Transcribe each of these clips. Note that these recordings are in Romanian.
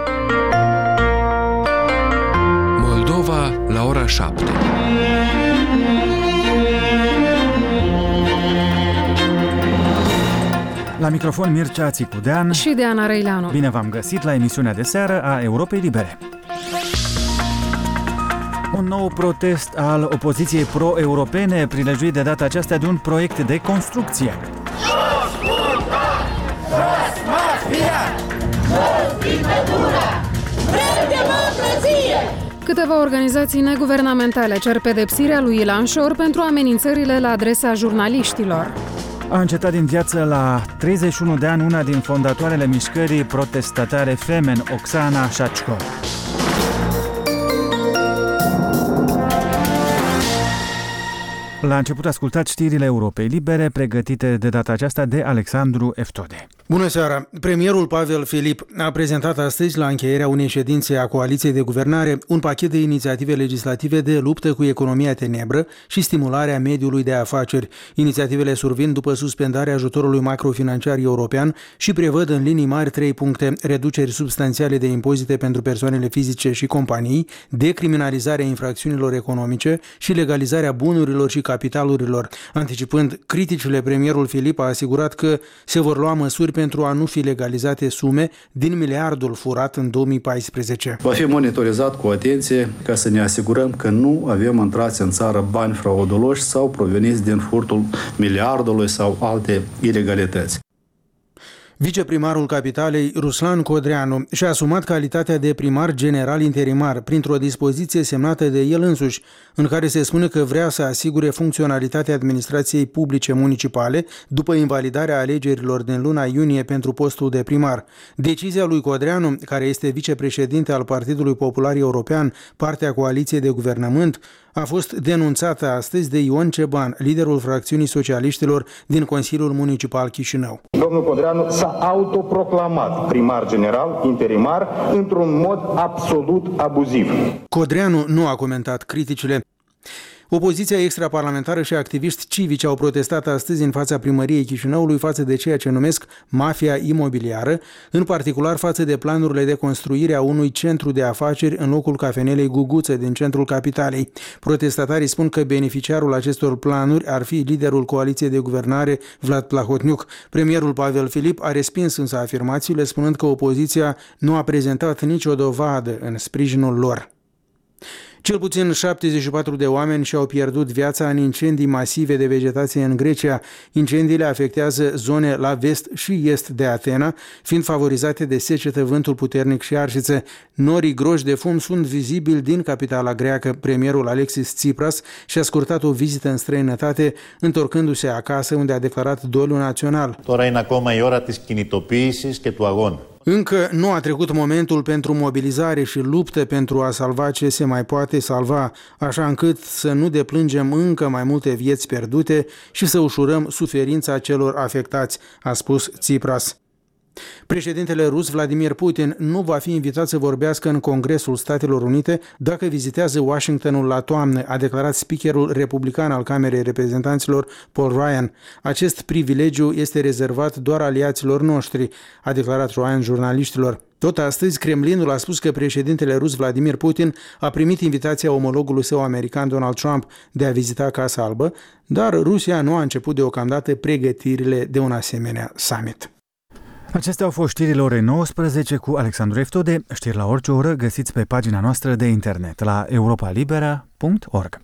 Moldova la ora 7. La microfon Mircea Țicudean și Diana Răileanu. Bine v-am găsit la emisiunea de seară a Europei Libere. Un nou protest al opoziției pro-europene, prilejuit de data aceasta de un proiect de construcție. Câteva organizații neguvernamentale cer pedepsirea lui Ilan Șor pentru amenințările la adresa jurnaliștilor. A încetat din viață la 31 de ani una din fondatoarele mișcării protestatare Femen, Oksana Shachko. La început ascultați știrile Europei Libere, pregătite de data aceasta de Alexandru Eftode. Bună seara! Premierul Pavel Filip a prezentat astăzi, la încheierea unei ședințe a Coaliției de Guvernare, un pachet de inițiative legislative de luptă cu economia tenebră și stimularea mediului de afaceri. Inițiativele survin după suspendarea ajutorului macrofinanciar european și prevăd în linii mari 3 puncte: reduceri substanțiale de impozite pentru persoanele fizice și companii, decriminalizarea infracțiunilor economice și legalizarea bunurilor și capitalurilor. Anticipând criticile, premierul Filip a asigurat că se vor lua măsuri pentru a nu fi legalizate sume din miliardul furat în 2014. Va fi monitorizat cu atenție ca să ne asigurăm că nu avem intrați în țară bani frauduloși sau proveniți din furtul miliardului sau alte ilegalități. Viceprimarul Capitalei, Ruslan Codreanu, și-a asumat calitatea de primar general interimar printr-o dispoziție semnată de el însuși, în care se spune că vrea să asigure funcționalitatea administrației publice municipale după invalidarea alegerilor din luna iunie pentru postul de primar. Decizia lui Codreanu, care este vicepreședinte al Partidului Popular European, partea coaliției de guvernământ, a fost denunțată astăzi de Ion Ceban, liderul fracțiunii socialiștilor din Consiliul Municipal Chișinău. Domnul Codreanu s-a autoproclamat primar general interimar într-un mod absolut abuziv. Codreanu nu a comentat criticile. Opoziția extraparlamentară și activiști civici au protestat astăzi în fața primăriei Chișinăului față de ceea ce numesc mafia imobiliară, în particular față de planurile de construire a unui centru de afaceri în locul cafenelei Guguță din centrul capitalei. Protestatarii spun că beneficiarul acestor planuri ar fi liderul coaliției de guvernare, Vlad Plahotniuc. Premierul Pavel Filip a respins însă afirmațiile, spunând că opoziția nu a prezentat nicio dovadă în sprijinul lor. Cel puțin 74 de oameni și-au pierdut viața în incendii masive de vegetație în Grecia. Incendiile afectează zone la vest și est de Atena, fiind favorizate de secetă, vântul puternic și arșiță. Norii groși de fum sunt vizibili din capitala greacă. Premierul Alexis Tsipras și-a scurtat o vizită în străinătate, întorcându-se acasă, unde a declarat doliu național. Τώρα είναι ακόμα η ώρα της κινητοποίησης και του αγώνα. Încă nu a trecut momentul pentru mobilizare și luptă pentru a salva ce se mai poate salva, așa încât să nu deplângem încă mai multe vieți pierdute și să ușurăm suferința celor afectați, a spus Tsipras. Președintele rus Vladimir Putin nu va fi invitat să vorbească în Congresul Statelor Unite dacă vizitează Washingtonul la toamnă, a declarat speakerul republican al Camerei Reprezentanților Paul Ryan. Acest privilegiu este rezervat doar aliaților noștri, a declarat Ryan jurnaliștilor. Tot astăzi, Kremlinul a spus că președintele rus Vladimir Putin a primit invitația omologului său american Donald Trump de a vizita Casa Albă, dar Rusia nu a început deocamdată pregătirile de un asemenea summit. Acestea au fost știrile orei 19 cu Alexandru Eftode. Știri la orice oră găsiți pe pagina noastră de internet la europalibera.org.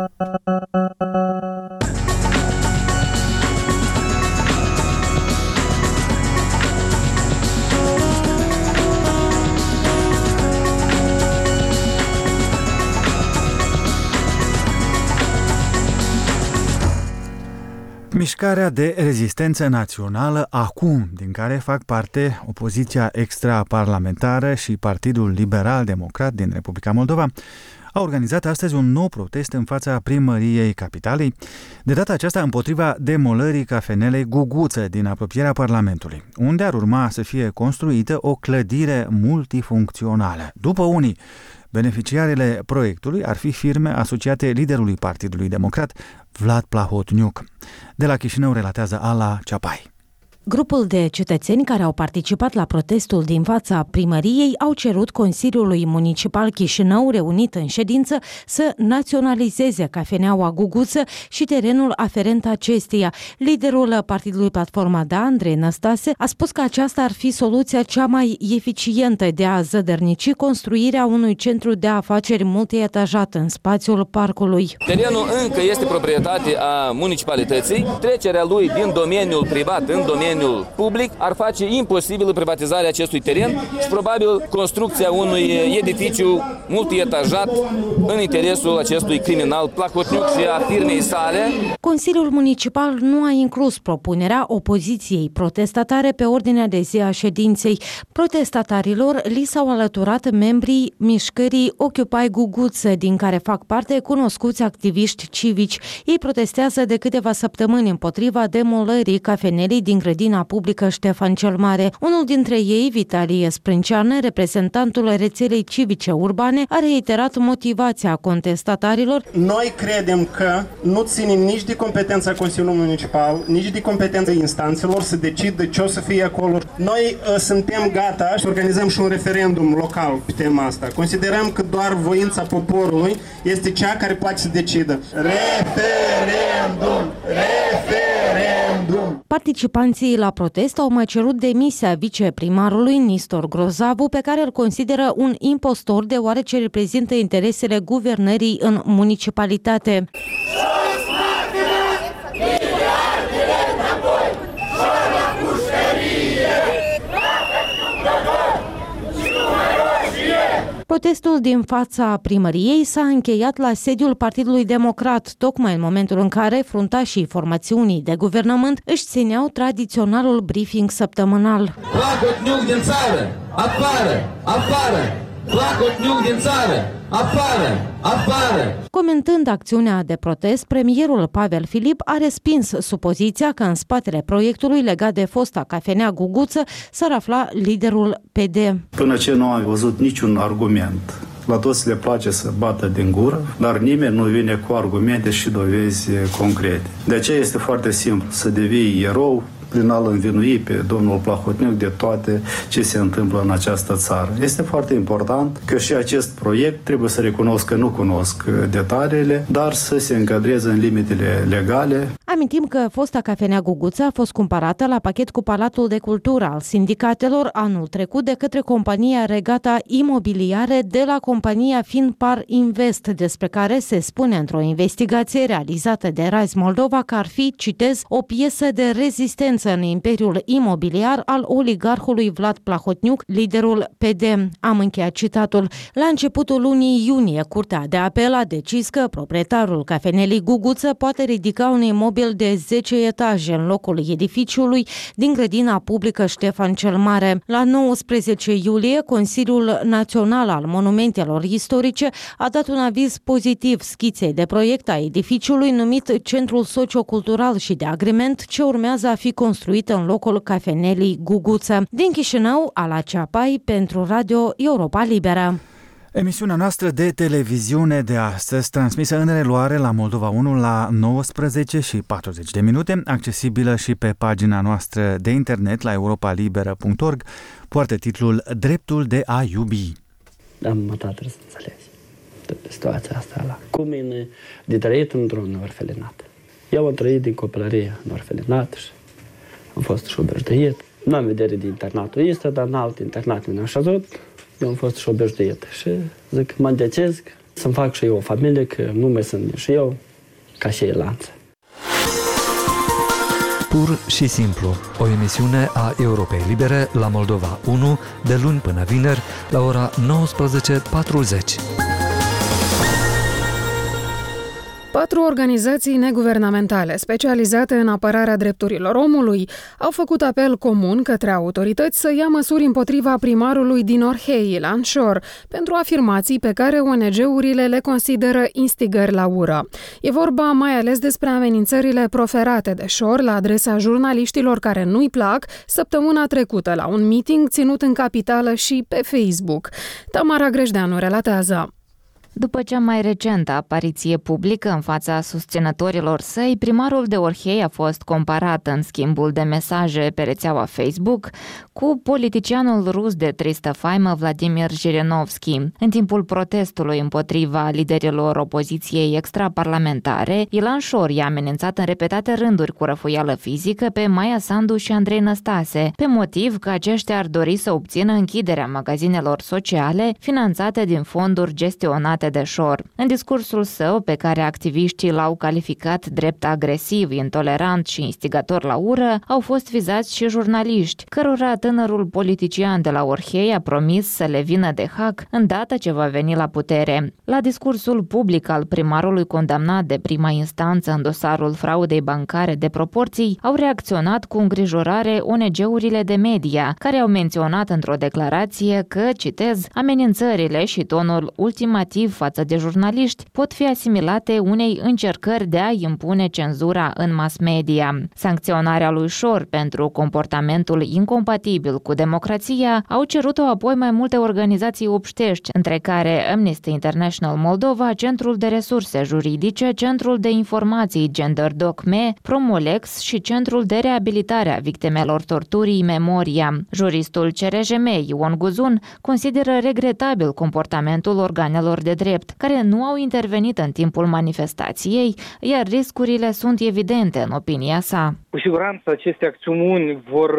Mișcarea de rezistență națională ACUM, din care fac parte opoziția extraparlamentară și Partidul Liberal-Democrat din Republica Moldova, a organizat astăzi un nou protest în fața primăriei capitalei, de data aceasta împotriva demolării cafenelei Guguță din apropierea Parlamentului, unde ar urma să fie construită o clădire multifuncțională. După unii, beneficiarele proiectului ar fi firme asociate liderului Partidului Democrat, Vlad Plahotniuc. De la Chișinău relatează Ala Ceapai. Grupul de cetățeni care au participat la protestul din fața primăriei au cerut Consiliului Municipal Chișinău, reunit în ședință, să naționalizeze cafeneaua Guguță și terenul aferent acesteia. Liderul partidului Platforma Da, Andrei Năstase, a spus că aceasta ar fi soluția cea mai eficientă de a zădărnici construirea unui centru de afaceri multietajat în spațiul parcului. Terenul încă este proprietate a municipalității. Trecerea lui din domeniul privat în domeniul public ar face imposibilă privatizarea acestui teren și probabil construcția unui edificiu multietajat în interesul acestui criminal Plahotniuc și a firmei sale. Consiliul Municipal nu a inclus propunerea opoziției protestatare pe ordinea de zi a ședinței. Protestatarilor li s-au alăturat membrii mișcării Occupy Guguță, din care fac parte cunoscuți activiști civici. Ei protestează de câteva săptămâni împotriva demolării cafenelii din grădina publică Ștefan cel Mare. Unul dintre ei, Vitalie Sprânceană, reprezentantul rețelei civice urbane, a reiterat motivația contestatarilor. Noi credem că nu ținem nici de competența Consiliului Municipal, nici de competența instanțelor să decidă ce o să fie acolo. Noi suntem gata și organizăm și un referendum local pe tema asta. Considerăm că doar voința poporului este cea care poate să decidă. Referendum! Participanții la protest au mai cerut demisia viceprimarului Nistor Grozavu, pe care îl consideră un impostor deoarece reprezintă interesele guvernării în municipalitate. Protestul din fața primăriei s-a încheiat la sediul Partidului Democrat, tocmai în momentul în care fruntașii formațiunii de guvernământ își țineau tradiționalul briefing săptămânal. Plahotniuc din țară! Afară! Afară! Plahotniuc din țară! Afară! Afară! Comentând acțiunea de protest, premierul Pavel Filip a respins supoziția că în spatele proiectului legat de fosta cafenea Guguță s-ar afla liderul PD. Până ce nu am văzut niciun argument. La toți le place să bată din gură, dar nimeni nu vine cu argumente și dovezi concrete. De aceea este foarte simplu să devii erou prin a-l învinui pe domnul Plahotniuc de toate ce se întâmplă în această țară. Este foarte important că și acest proiect, trebuie să recunosc că nu cunosc detaliile, dar să se încadreze în limitele legale. Amintim că fosta cafenea Guguță a fost cumpărată la pachet cu Palatul de Cultură al Sindicatelor anul trecut de către compania Regata Imobiliare de la compania Finpar Invest, despre care se spune într-o investigație realizată de Rise Moldova că ar fi, citez, o piesă de rezistență în imperiul imobiliar al oligarhului Vlad Plahotniuc, liderul PD. Am încheiat citatul. La începutul lunii iunie, Curtea de Apel a decis că proprietarul cafenelii Guguță poate ridica un imobil de 10 etaje în locul edificiului din grădina publică Ștefan cel Mare. La 19 iulie, Consiliul Național al Monumentelor Istorice a dat un aviz pozitiv schiței de proiect a edificiului numit Centrul Sociocultural și de Agrement, ce urmează a fi construită în locul cafenelii Guguță. Din Chișinău, Ala Ceapai, pentru Radio Europa Liberă. Emisiunea noastră de televiziune de astăzi, transmisă în reluare la Moldova 1 la 19:40, accesibilă și pe pagina noastră de internet la europalibera.org, poartă titlul Dreptul de a iubi. Am mătat să înțelegi toată situația asta. Cum e de trăit într-un orfelinat. Eu am trăit din copilărie în orfelinat și am fost și obișnuit. Nu am vedere de internatul ăsta, dar în alt internat mi-a așezut. Eu am fost și obișnuit. Și zic, mă îndecesc să-mi fac și eu o familie, că nu mai sunt și eu ca și lanță. Pur și simplu, o emisiune a Europei Libere la Moldova 1, de luni până vineri, la ora 19:40. 4 organizații neguvernamentale specializate în apărarea drepturilor omului au făcut apel comun către autorități să ia măsuri împotriva primarului din Orhei, Ilan Șor, pentru afirmații pe care ONG-urile le consideră instigări la ură. E vorba mai ales despre amenințările proferate de Șor la adresa jurnaliștilor care nu-i plac săptămâna trecută la un meeting ținut în capitală și pe Facebook. Tamara Grejdeanu relatează. După cea mai recentă apariție publică în fața susținătorilor săi, primarul de Orhei a fost comparat în schimbul de mesaje pe rețeaua Facebook cu politicianul rus de tristă faimă Vladimir Zhirinovski. În timpul protestului împotriva liderilor opoziției extraparlamentare, Ilan Șor i-a amenințat în repetate rânduri cu răfuială fizică pe Maia Sandu și Andrei Năstase, pe motiv că aceștia ar dori să obțină închiderea magazinelor sociale finanțate din fonduri gestionate de Șor. În discursul său, pe care activiștii l-au calificat drept agresiv, intolerant și instigator la ură, au fost vizați și jurnaliști, cărora tânărul politician de la Orhei a promis să le vină de hac îndată ce va veni la putere. La discursul public al primarului condamnat de prima instanță în dosarul fraudei bancare de proporții, au reacționat cu îngrijorare ONG-urile de media, care au menționat într-o declarație că, citez, amenințările și tonul ultimativ față de jurnaliști pot fi asimilate unei încercări de a impune cenzura în mass media. Sancționarea lui Șor pentru comportamentul incompatibil cu democrația au cerut-o apoi mai multe organizații obștești, între care Amnesty International Moldova, Centrul de Resurse Juridice, Centrul de Informații GenderDoc.me, Promolex și Centrul de Reabilitare a Victimelor Torturii Memoria. Juristul CRJM, Ion Guzun, consideră regretabil comportamentul organelor de drept, care nu au intervenit în timpul manifestației, iar riscurile sunt evidente în opinia sa. Cu siguranță aceste acțiuni vor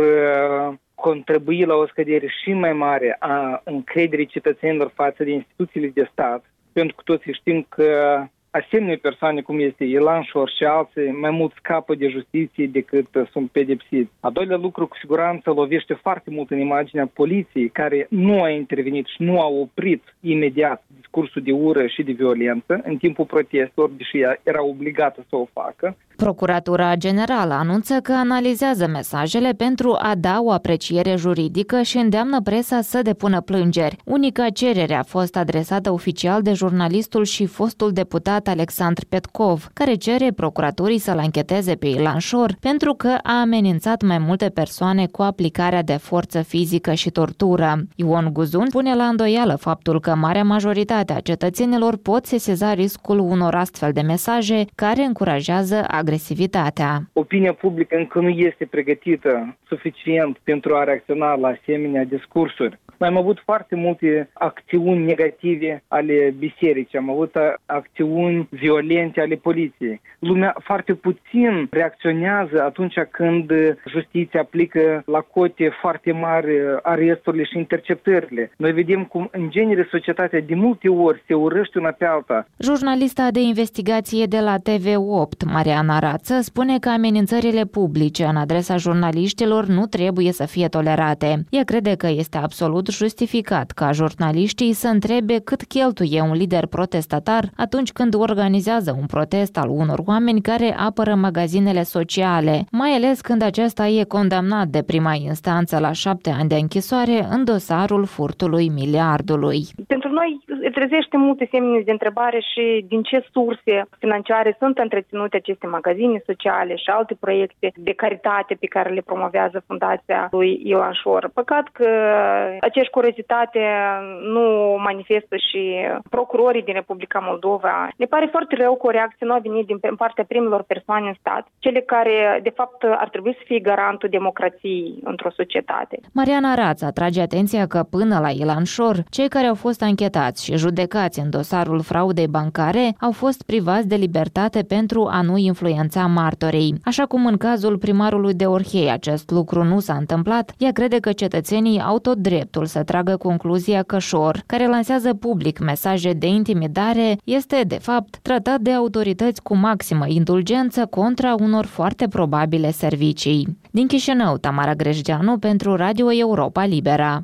contribui la o scădere și mai mare a încrederii cetățenilor față de instituțiile de stat, pentru că toți știm că asemenea persoane cum este Ilan Șor și alții mai mult scapă de justiție decât sunt pedepsiți. A doilea lucru, cu siguranță, lovește foarte mult în imaginea poliției, care nu a intervenit și nu a oprit imediat discursul de ură și de violență în timpul protestelor, deși era obligată să o facă. Procuratura Generală anunță că analizează mesajele pentru a da o apreciere juridică și îndeamnă presa să depună plângeri. Unica cerere a fost adresată oficial de jurnalistul și fostul deputat Alexandru Petkov, care cere procuraturii să-l ancheteze pe Ilan Șor pentru că a amenințat mai multe persoane cu aplicarea de forță fizică și tortură. Ion Guzun pune la îndoială faptul că marea majoritate a cetățenilor pot sesiza riscul unor astfel de mesaje care încurajează agresivitatea. Opinia publică încă nu este pregătită suficient pentru a reacționa la asemenea discursuri. Noi am avut foarte multe acțiuni negative ale bisericii, am avut acțiuni violente ale poliției. Lumea foarte puțin reacționează atunci când justiția aplică la cote foarte mari aresturile și interceptările. Noi vedem cum, în genere, societatea de multe ori se urăște una pe alta. Jurnalista de investigație de la TV8, Mariana Rață, spune că amenințările publice în adresa jurnaliștilor nu trebuie să fie tolerate. Ea crede că este absolut justificat ca jurnaliștii să întrebe cât cheltuie un lider protestatar atunci când organizează un protest al unor oameni care apără magazinele sociale, mai ales când acesta e condamnat de prima instanță la 7 ani de închisoare în dosarul furtului miliardului. Pentru noi trezește multe semne de întrebare și din ce surse financiare sunt întreținute aceste magazine sociale și alte proiecte de caritate pe care le promovează Fundația lui Ilan Șor. Păcat că aceeași curiozitate nu manifestă și procurorii din Republica Moldova. Ne pare foarte rău că o reacție nu a venit din partea primelor persoane în stat, cele care de fapt ar trebui să fie garantul democrației într-o societate. Mariana Rață atrage atenția că până la Ilan Șor, cei care au fost anchetați și judecați în dosarul fraudei bancare au fost privați de libertate pentru a nu influența martorii. Așa cum în cazul primarului de Orhei acest lucru nu s-a întâmplat, ea crede că cetățenii au tot dreptul să tragă concluzia că Șor, care lansează public mesaje de intimidare, este de fapt tratat de autorități cu maximă indulgență contra unor foarte probabile servicii. Din Chișinău, Tamara Grejdeanu pentru Radio Europa Libera.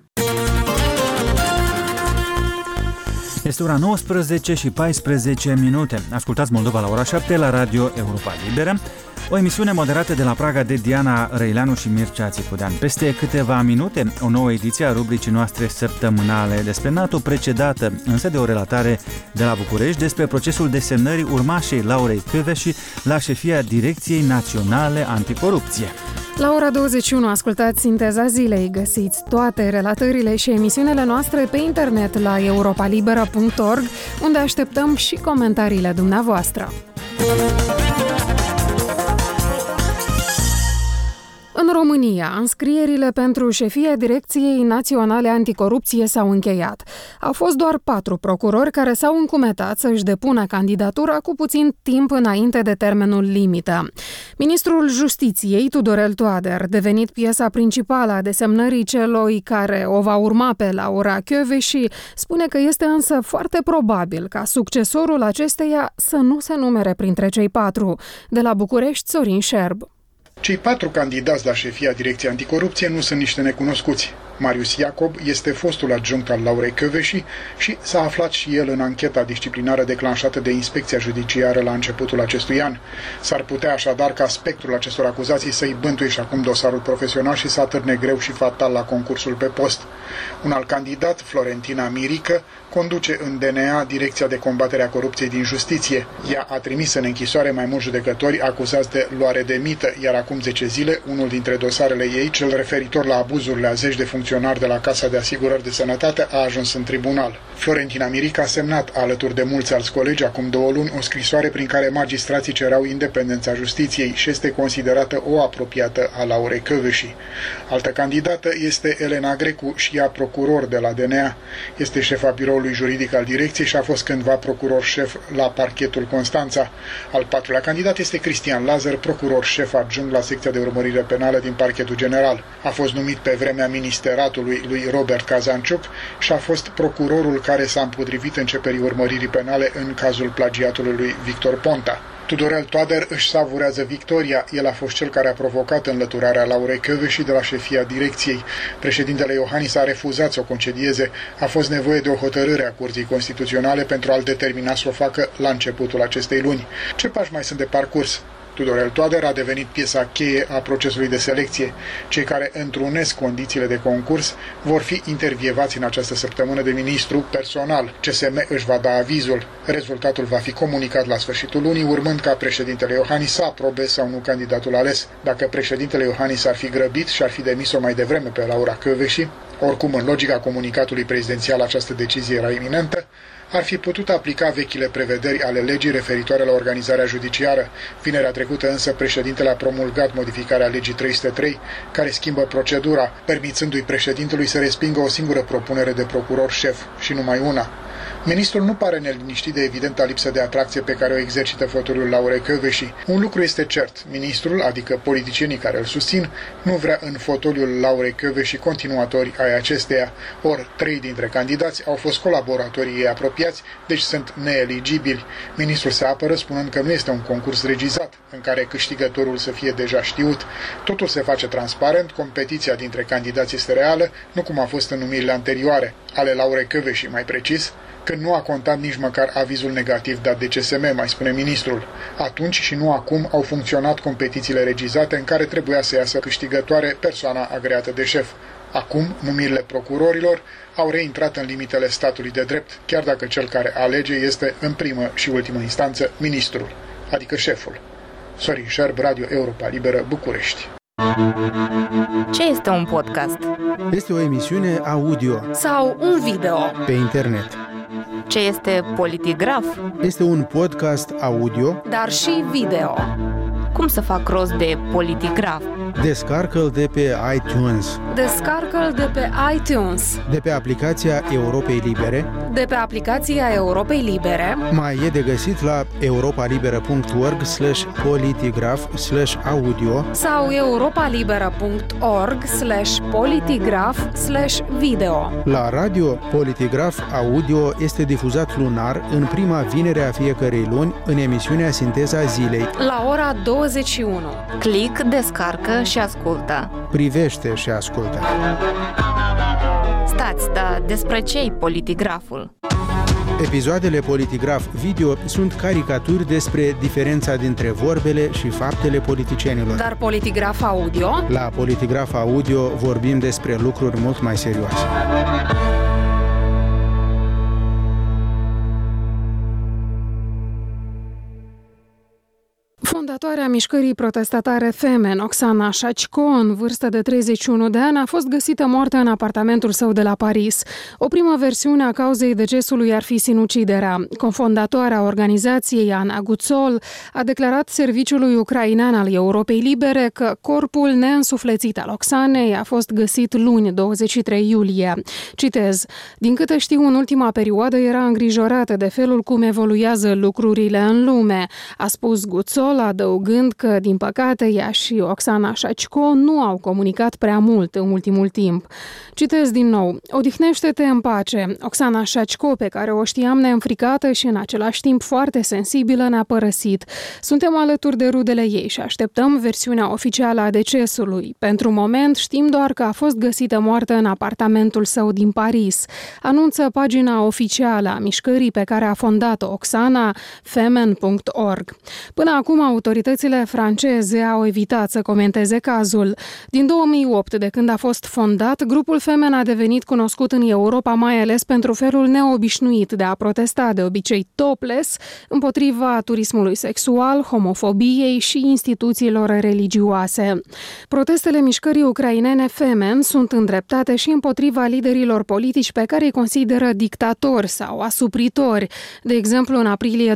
Este ora 19 și 14 minute. Ascultați Moldova la ora 7 la Radio Europa Liberă. O emisiune moderată de la Praga de Diana Răileanu și Mircea Țicudean. Peste câteva minute, o nouă ediție a rubricii noastre săptămânale despre NATO, precedată însă de o relatare de la București despre procesul desemnării urmașei Laurei Kövesi la șefia Direcției Naționale Anticorupție. La ora 21 ascultați Sinteza Zilei. Găsiți toate relatările și emisiunile noastre pe internet la europalibera.org, unde așteptăm și comentariile dumneavoastră. În România, înscrierile pentru șefia Direcției Naționale Anticorupție s-au încheiat. Au fost doar 4 procurori care s-au încumetat să-și depună candidatura cu puțin timp înainte de termenul limită. Ministrul Justiției, Tudorel Toader, devenit piesa principală a desemnării celui care o va urma pe Laura Kövesi, spune că este însă foarte probabil ca succesorul acesteia să nu se numere printre cei 4. De la București, Sorin Șerb. Cei 4 candidați la șefia Direcției Anticorupție nu sunt niște necunoscuți. Marius Iacob este fostul adjunct al Laurei Kövesi și s-a aflat și el în ancheta disciplinară declanșată de Inspecția Judiciară la începutul acestui an. S-ar putea așadar ca spectrul acestor acuzații să-i bântuie și acum dosarul profesional și să atârne greu și fatal la concursul pe post. Un alt candidat, Florentina Mirică, conduce în DNA Direcția de Combatere a Corupției din Justiție. Ea a trimis în închisoare mai mulți judecători acuzați de luare de mită, iar acum 10 zile, unul dintre dosarele ei, cel referitor la abuzurile a zeci de funcționari de la Casa de Asigurări de Sănătate, a ajuns în tribunal. Florentina Mirică a semnat, alături de mulți alți colegi, acum 2 luni, o scrisoare prin care magistrații cereau independența justiției și este considerată o apropiată a Laurei Kövesi. Altă candidată este Elena Grecu și ea procuror de la DNA. Este șefa biroului juridic al direcției și a fost cândva procuror șef la parchetul Constanța. Al 4-lea candidat este Cristian Lazar, procuror șef adjunct la secția de urmărire penală din parchetul general. A fost numit pe vremea ministeratului lui Robert Cazanciuc și a fost procurorul care s-a împotrivit începerii urmăririi penale în cazul plagiatului lui Victor Ponta. Tudorel Toader își savurează victoria. El a fost cel care a provocat înlăturarea Laurei Kövesi de la șefia direcției. Președintele Iohannis a refuzat să o concedieze. A fost nevoie de o hotărâre a Curții Constituționale pentru a-l determina să o facă la începutul acestei luni. Ce pași mai sunt de parcurs? Tudorel Toader a devenit piesa cheie a procesului de selecție. Cei care întrunesc condițiile de concurs vor fi intervievați în această săptămână de ministru personal. CSM își va da avizul. Rezultatul va fi comunicat la sfârșitul lunii, urmând ca președintele Iohannis să aprobe sau nu candidatul ales. Dacă președintele Iohannis ar fi grăbit și ar fi demis-o mai devreme pe Laura Kövesi, oricum în logica comunicatului prezidențial această decizie era iminentă, ar fi putut aplica vechile prevederi ale legii referitoare la organizarea judiciară. Vinerea trecută însă președintele a promulgat modificarea legii 303, care schimbă procedura, permițându-i președintelui să respingă o singură propunere de procuror șef și numai una. Ministrul nu pare neliniștit de evidenta lipsă de atracție pe care o exercită fotoliul Laurei Kövesi. Un lucru este cert, ministrul, adică politicienii care îl susțin, nu vrea în fotoliul Laurei Kövesi continuatori ai acesteia, ori 3 dintre candidați au fost colaboratorii ei apropiați, deci sunt neeligibili. Ministrul se apără spunând că nu este un concurs regizat, în care câștigătorul să fie deja știut. Totul se face transparent, competiția dintre candidați este reală, nu cum a fost în numirile anterioare, ale Laurei Kövesi mai precis, când nu a contat nici măcar avizul negativ dat de CSM, mai spune ministrul. Atunci și nu acum au funcționat competițiile regizate în care trebuia să iasă câștigătoare persoana agreată de șef. Acum, numirile procurorilor au reintrat în limitele statului de drept, chiar dacă cel care alege este, în primă și ultimă instanță, ministrul, adică șeful. Sorin Șerb, Radio Europa Liberă, București. Ce este un podcast? Este o emisiune audio sau un video pe internet. Ce este Politigraf? Este un podcast audio, dar și video. Cum să fac rost de Politigraf? Descarcă-l de pe iTunes. Descarcă-l de pe iTunes. De pe aplicația Europei Libere. De pe aplicația Europei Libere. Mai e de găsit la europalibera.org/politigraf/audio sau europalibera.org/politigraf/video. La radio, Politigraf Audio este difuzat lunar în prima vinere a fiecărei luni în emisiunea Sinteza Zilei. La ora 21. Click, descarcă și ascultă. Privește și ascultă. Stați, dar despre ce-i Politigraful? Episoadele Politigraf Video sunt caricaturi despre diferența dintre vorbele și faptele politicienilor. Dar Politigraf Audio? La Politigraf Audio vorbim despre lucruri mult mai serioase. Fondatoarea mișcării protestatare Femen, Oksana Shachko, în vârstă de 31 de ani, a fost găsită moartă în apartamentul său de la Paris. O primă versiune a cauzei decesului ar fi sinuciderea. Cofondatoarea organizației, Ana Guțol, a declarat serviciului ucrainean al Europei Libere că corpul neînsuflețit al Oksanei a fost găsit luni, 23 iulie. Citez: din câte știu, în ultima perioadă era îngrijorată de felul cum evoluează lucrurile în lume, a spus Guțol, adăugând că, din păcate, ea și Oksana Shachko nu au comunicat prea mult în ultimul timp. Citez din nou: odihnește-te în pace. Oksana Shachko, pe care o știam neînfricată și în același timp foarte sensibilă, ne-a părăsit. Suntem alături de rudele ei și așteptăm versiunea oficială a decesului. Pentru moment știm doar că a fost găsită moartă în apartamentul său din Paris, anunță pagina oficială a mișcării pe care a fondat-o Oksana, femen.org. Până acum, autoritățile franceze au evitat să comenteze cazul. Din 2008, de când a fost fondat, grupul Femen a devenit cunoscut în Europa mai ales pentru felul neobișnuit de a protesta, de obicei topless, împotriva turismului sexual, homofobiei și instituțiilor religioase. Protestele mișcării ucrainene Femen sunt îndreptate și împotriva liderilor politici pe care îi consideră dictatori sau asupritori. De exemplu, în aprilie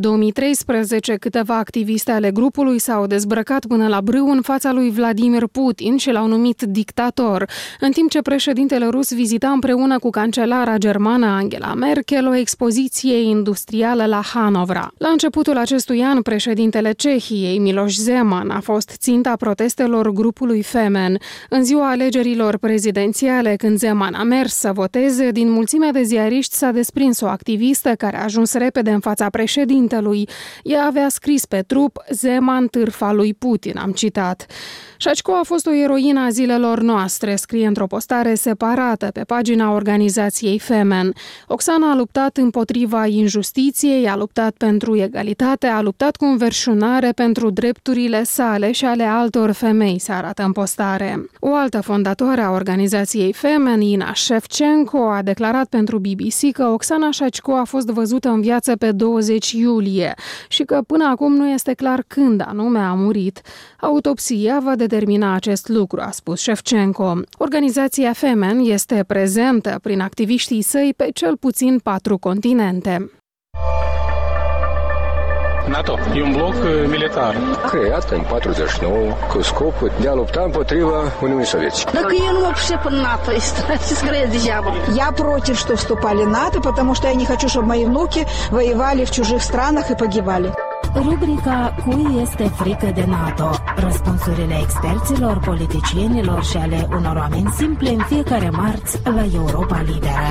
2013, câteva activiste ale grupului s-au dezbrăcat până la brâu în fața lui Vladimir Putin și l-au numit dictator, în timp ce președintele rus vizita împreună cu cancelara germană Angela Merkel o expoziție industrială la Hanovra. La începutul acestui an, președintele Cehiei, Miloš Zeman, a fost ținta protestelor grupului Femen. În ziua alegerilor prezidențiale, când Zeman a mers să voteze, din mulțimea de ziariști s-a desprins o activistă care a ajuns repede în fața președintelui. Ea avea scris pe trup: Zeman, târfa lui Putin, am citat. Shachko a fost o eroină a zilelor noastre, scrie într-o postare separată pe pagina organizației Femen. Oksana a luptat împotriva injustiției, a luptat pentru egalitate, a luptat cu înverșunare pentru drepturile sale și ale altor femei, se arată în postare. O altă fondatoare a organizației Femen, Ina Shevchenko, a declarat pentru BBC că Oksana Shachko a fost văzută în viață pe 20 iulie și că până acum nu este clar când anume a murit. Autopsia va determina acest lucru, a spus Shevchenko. Organizația Femen este prezentă prin activiștii săi pe cel puțin 4 continente. NATO e un bloc militar creat în 49 cu scopul de a lupta împotriva Uniunii Sovietice. Так я ну вообще по НАТО, я против, что вступали в НАТО, потому что я не хочу, чтобы мои внуки воевали в чужих странах и погибали. Rubrica Cui este frică de NATO? Răspunsurile experților, politicienilor și ale unor oameni simple în fiecare marți la Europa Liberă.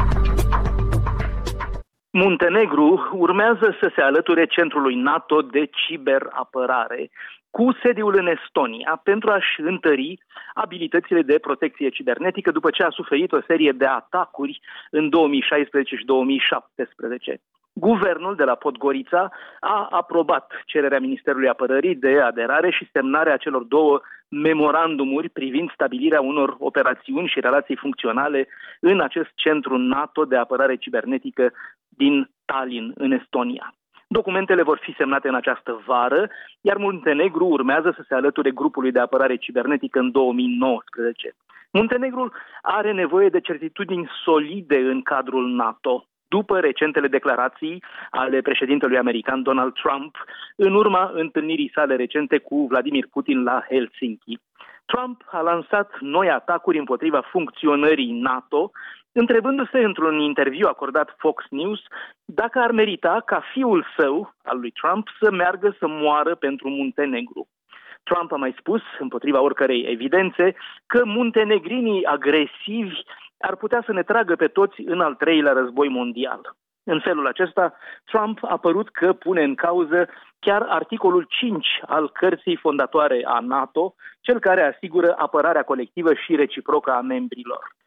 Muntenegru urmează să se alăture centrului NATO de ciberapărare cu sediul în Estonia pentru a-și întări abilitățile de protecție cibernetică după ce a suferit o serie de atacuri în 2016 și 2017. Guvernul de la Podgorița a aprobat cererea Ministerului Apărării de aderare și semnarea celor 2 memorandumuri privind stabilirea unor operațiuni și relații funcționale în acest centru NATO de apărare cibernetică din Tallinn, în Estonia. Documentele vor fi semnate în această vară, iar Muntenegru urmează să se alăture grupului de apărare cibernetică în 2019. Muntenegrul are nevoie de certitudini solide în cadrul NATO, după recentele declarații ale președintelui american Donald Trump, în urma întâlnirii sale recente cu Vladimir Putin la Helsinki. Trump a lansat noi atacuri împotriva funcționării NATO, întrebându-se într-un interviu acordat Fox News dacă ar merita ca fiul său, al lui Trump, să meargă să moară pentru Muntenegru. Trump a mai spus, împotriva oricărei evidențe, că muntenegrinii agresivi ar putea să ne tragă pe toți în al 3-lea război mondial. În felul acesta, Trump a părut că pune în cauză chiar articolul 5 al cărții fondatoare a NATO, cel care asigură apărarea colectivă și reciprocă a membrilor.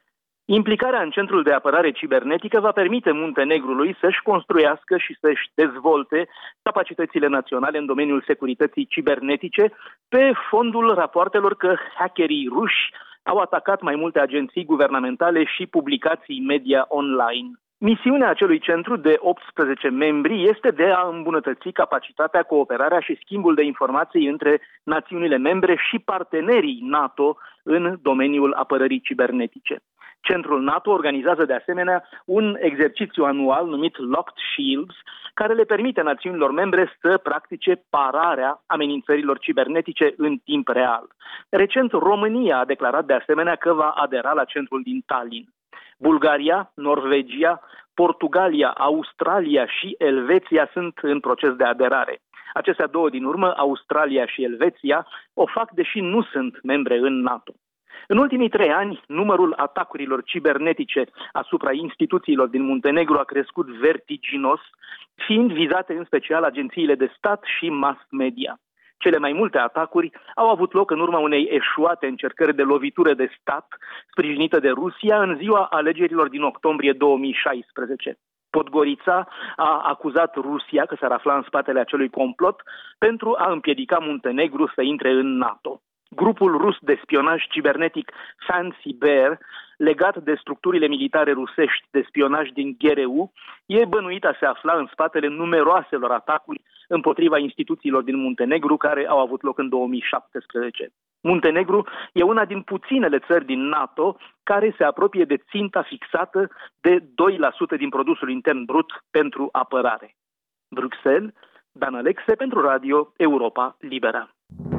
Implicarea în Centrul de Apărare Cibernetică va permite Muntenegrului să-și construiască și să-și dezvolte capacitățile naționale în domeniul securității cibernetice pe fondul rapoartelor că hackerii ruși au atacat mai multe agenții guvernamentale și publicații media online. Misiunea acelui centru de 18 membri este de a îmbunătăți capacitatea, cooperarea și schimbul de informații între națiunile membre și partenerii NATO în domeniul apărării cibernetice. Centrul NATO organizează de asemenea un exercițiu anual numit Locked Shields, care le permite națiunilor membre să practice pararea amenințărilor cibernetice în timp real. Recent, România a declarat de asemenea că va adera la centrul din Tallinn. Bulgaria, Norvegia, Portugalia, Australia și Elveția sunt în proces de aderare. Acestea două din urmă, Australia și Elveția, o fac deși nu sunt membre în NATO. În ultimii 3 ani, numărul atacurilor cibernetice asupra instituțiilor din Muntenegru a crescut vertiginos, fiind vizate în special agențiile de stat și mass media. Cele mai multe atacuri au avut loc în urma unei eșuate încercări de lovitură de stat sprijinită de Rusia în ziua alegerilor din octombrie 2016. Podgorița a acuzat Rusia că s-ar afla în spatele acelui complot pentru a împiedica Muntenegru să intre în NATO. Grupul rus de spionaj cibernetic Fancy Bear, legat de structurile militare rusești de spionaj din GRU, e bănuit a se afla în spatele numeroaselor atacuri împotriva instituțiilor din Muntenegru care au avut loc în 2017. Muntenegru e una din puținele țări din NATO care se apropie de ținta fixată de 2% din produsul intern brut pentru apărare. Bruxelles, Dan Alexe pentru Radio Europa Liberă.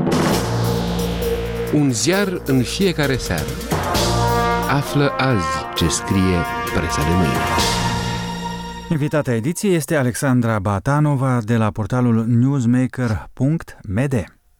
Un ziar în fiecare seară. Află azi ce scrie presa de mâine. Invitata ediției este Alexandra Batanova de la portalul newsmaker.md.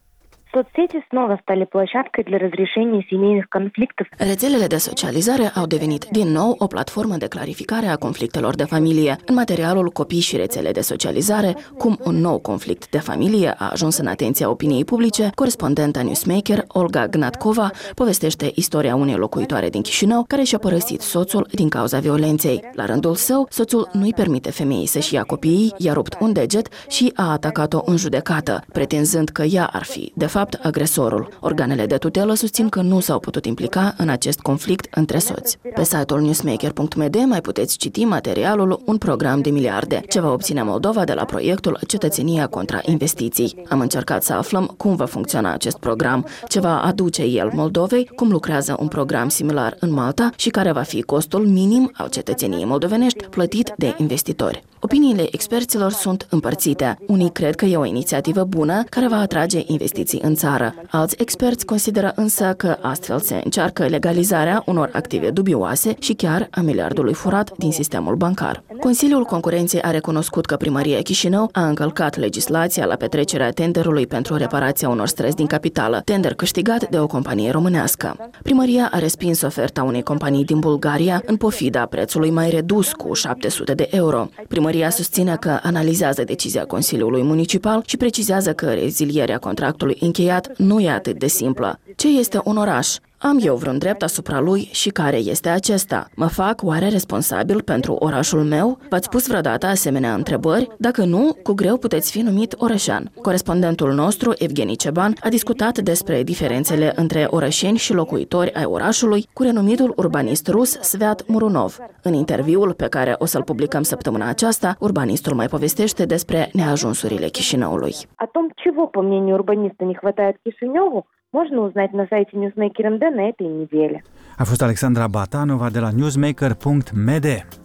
Соцсети снова стали площадкой для разрешения семейных конфликтов. Rețelele de socializare au devenit din nou o platformă de clarificare a conflictelor de familie. În materialul Copii și rețele de socializare, cum un nou conflict de familie a ajuns în atenția opiniei publice, corespondenta Newsmaker, Olga Gnatkova, povestește istoria unei locuitoare din Chișinău care și-a părăsit soțul din cauza violenței. La rândul său, soțul nu-i permite femeii să-și ia copiii, i-a rupt un deget și a atacat-o în judecată, pretinzând că ea ar fi, de fapt, agresorul. Organele de tutelă susțin că nu s-au putut implica în acest conflict între soți. Pe site-ul newsmaker.md mai puteți citi materialul Un program de miliarde, ce va obține Moldova de la proiectul Cetățenia contra investiții. Am încercat să aflăm cum va funcționa acest program, ce va aduce el Moldovei, cum lucrează un program similar în Malta și care va fi costul minim al cetățeniei moldovenești plătit de investitori. Opiniile experților sunt împărțite. Unii cred că e o inițiativă bună care va atrage investiții în țară. Alți experți consideră însă că astfel se încearcă legalizarea unor active dubioase și chiar a miliardului furat din sistemul bancar. Consiliul Concurenței a recunoscut că Primăria Chișinău a încălcat legislația la petrecerea tenderului pentru reparația unor străzi din capitală, tender câștigat de o companie românească. Primăria a respins oferta unei companii din Bulgaria în pofida prețului mai redus cu 700 de euro. Primăria susține că analizează decizia Consiliului Municipal și precizează că rezilierea contractului încheiat nu e atât de simplă. Ce este un oraș? Am eu vreun drept asupra lui și care este acesta? Mă fac oare responsabil pentru orașul meu? V-ați pus vreodată asemenea întrebări? Dacă nu, cu greu puteți fi numit orășean. Corespondentul nostru, Evgeni Ceban, a discutat despre diferențele între orășeni și locuitori ai orașului cu renumitul urbanist rus Sviat Murunov. În interviul pe care o să-l publicăm săptămâna aceasta, urbanistul mai povestește despre neajunsurile Chișinăului. О том, чего, по мнению урбаниста, не хватает Кишиневу, можно узнать на сайте Newsmaker.md на этой неделе. A fost Alexandra Batanova de la newsmaker.md.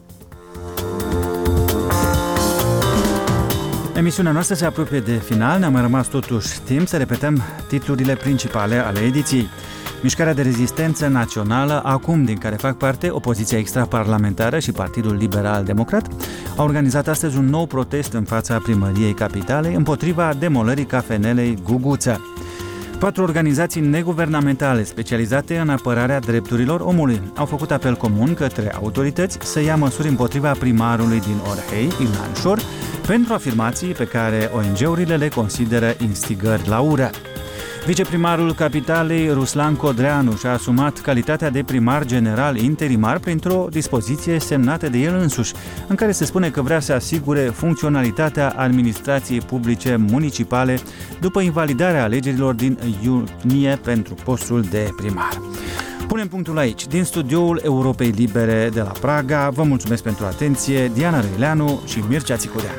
Emisiunea noastră se apropie de final, ne-a mai rămas totuși timp să repetăm titlurile principale ale ediției. Mișcarea de rezistență națională, acum din care fac parte opoziția extraparlamentară și Partidul Liberal Democrat, a organizat astăzi un nou protest în fața primăriei capitalei împotriva demolării cafenelei Guguța. 4 organizații neguvernamentale specializate în apărarea drepturilor omului au făcut apel comun către autorități să ia măsuri împotriva primarului din Orhei, Ilhan Șor, pentru afirmații pe care ONG-urile le consideră instigări la ură. Viceprimarul capitalei, Ruslan Codreanu, și-a asumat calitatea de primar general interimar printr-o dispoziție semnată de el însuși, în care se spune că vrea să asigure funcționalitatea administrației publice municipale după invalidarea alegerilor din iunie pentru postul de primar. Punem punctul aici. Din studioul Europei Libere de la Praga, vă mulțumesc pentru atenție, Diana Răileanu și Mircea Țicudeanu.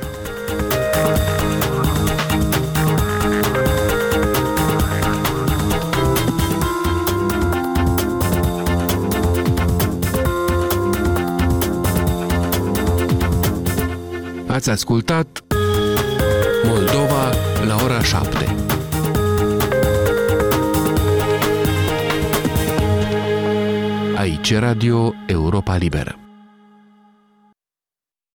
Ați ascultat Moldova la ora 7. Aici Radio Europa Liberă.